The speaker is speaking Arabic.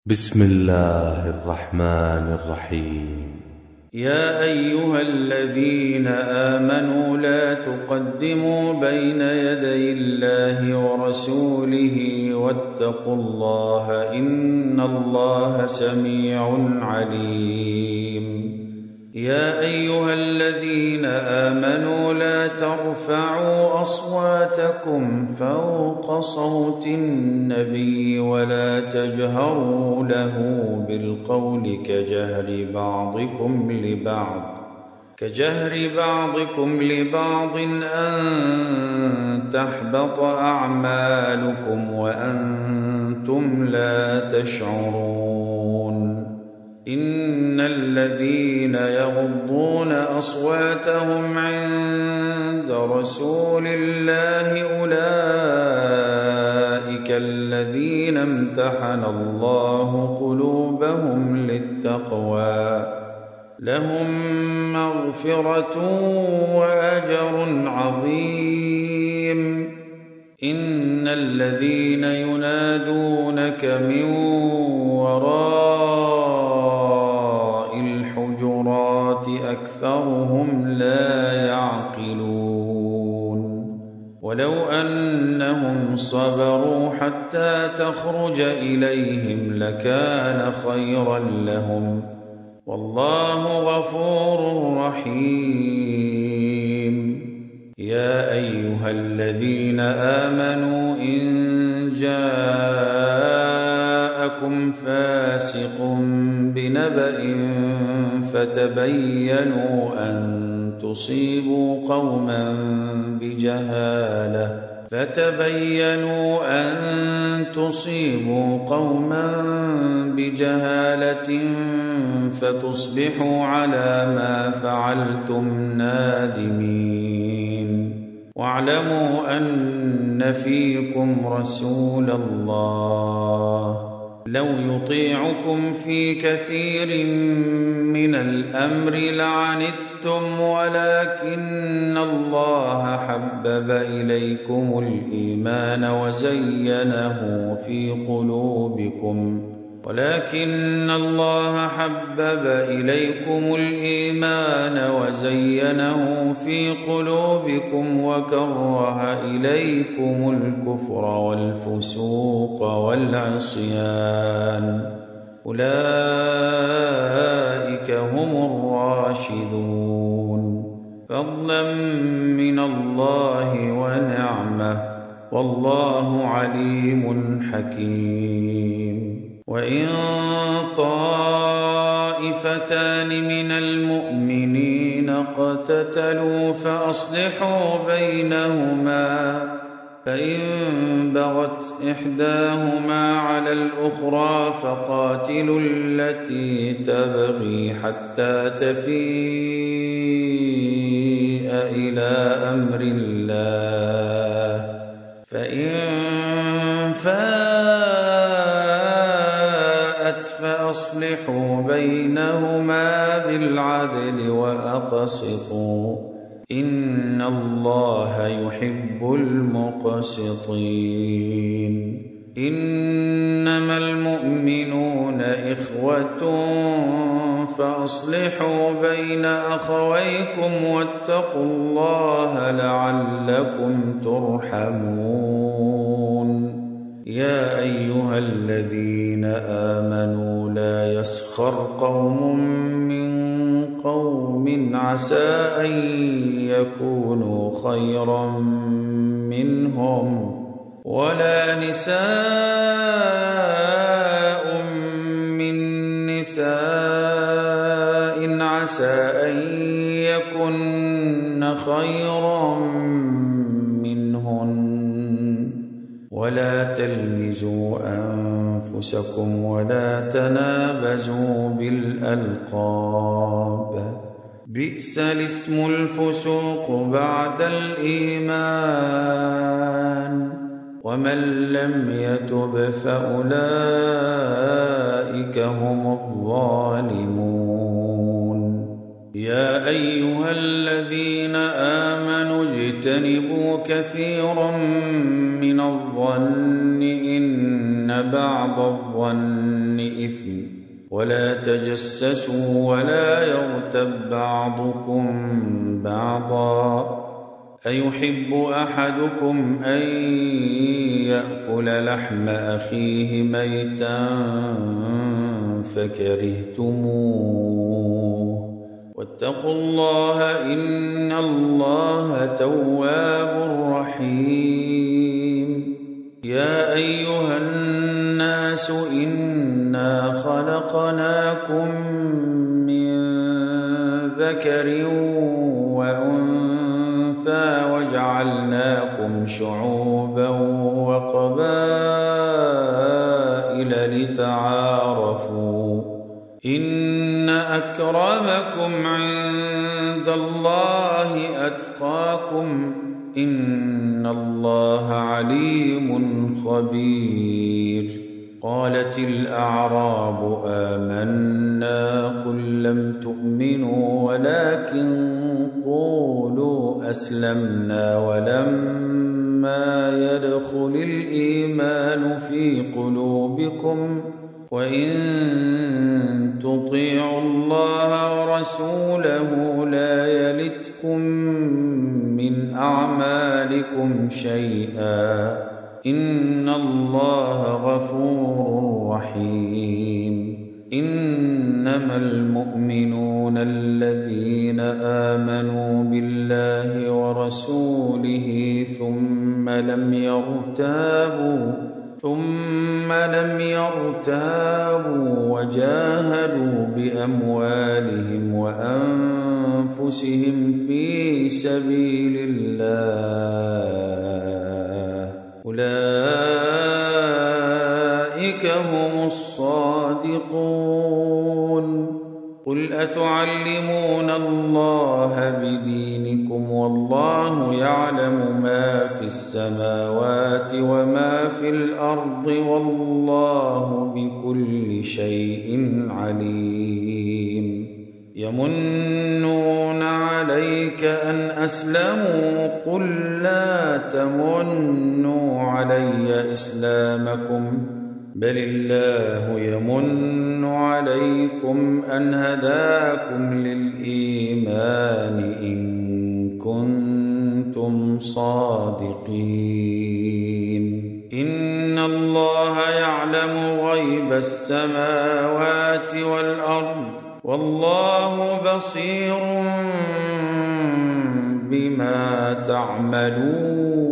بسم الله الرحمن الرحيم. يا أيها الذين آمنوا لا تقدموا بين يدي الله ورسوله واتقوا الله إن الله سميع عليم. يا أيها الذين آمنوا لا ترفعوا أصواتكم فوق صوت النبي ولا تجهروا له بالقول كجهر بعضكم لبعض أن تحبط أعمالكم وأنتم لا تشعرون. إن الذين يغضون أصواتهم عند رسول الله أولئك الذين امتحن الله قلوبهم للتقوى لهم مغفرة وأجر عظيم. إن الذين ينادونك من وراء الحجرات أكثرهم لا يعقلون. ولو أنهم صبروا حتى تخرج إليهم لكان خيرا لهم والله غفور رحيم. يا أيها الذين آمنوا إن جاءكم فاسق بنبأ فتبينوا أن تصيبوا قوما بجهالة فتصبحوا على ما فعلتم نادمين. واعلموا أن فيكم رسول الله لو يطيعكم في كثير من الأمر لعنتم ولكن الله حبب إليكم الإيمان وزينه في قلوبكم وكره إليكم الكفر والفسوق والعصيان أولئك هم الراشدون فضلا من الله ونعمة والله عليم حكيم. وإن طائفتان من المؤمنين اقتتلوا فأصلحوا بينهما فإن بغت إحداهما على الأخرى فقاتلوا التي تبغي حتى تفيء إلى أمر الله فإن فاءت فأصلحوا بينهما بالعدل وأقسطوا إن الله يحب المقسطين. إنما المؤمنون إخوة فأصلحوا بين أخويكم واتقوا الله لعلكم ترحمون. يا أيها الذين آمنوا لا يسخر قوم من قوم عسى أن يكونوا خيرا منهم ولا نساء من نساء عسى أن يكن خيرا منهن ولا تلمزوا أنفسكم ولا تنابزوا بالألقاب بئس الاسم الفسوق بعد الإيمان ومن لم يتب فأولئك هم الظالمون. يا أيها الذين آمنوا اجتنبوا كثيرا من الظن إن بعض الظن بالإثم ولا تجسسوا ولا يغتب بعضكم بعضا أيحب أحدكم أن يأكل لحم أخيه ميتا فكرهتموه واتقوا الله إن الله تواب رحيم يا أيها الناس إنا خلقناكم من ذكر وأنثى وجعلناكم شعوبا وقبائل لتعارفوا إن أكرمكم عند الله أتقاكم إن الله عليم خبير قالت الأعراب آمنا قل لم تؤمنوا ولكن قولوا أسلمنا ولما يدخل الإيمان في قلوبكم وإن تطيعوا الله ورسوله لا يلتكم من أعمالكم شيئا إن الله غفور رحيم إنما المؤمنون الذين آمنوا بالله ورسوله ثم لم يرتابوا وجاهدوا بأموالهم وأنفسهم في سبيل الله أولئك هم الصادقون قل أتعلمون الله بدينكم والله يعلم ما في السماوات وما في الأرض والله بكل شيء عليم يمنون عليك أن أسلموا قل لا تمنوا علي إسلامكم بل الله يمن عليكم أن هداكم للإيمان إن كنتم صادقين إن الله يعلم غيب السماوات والأرض والله بصير بما تعملون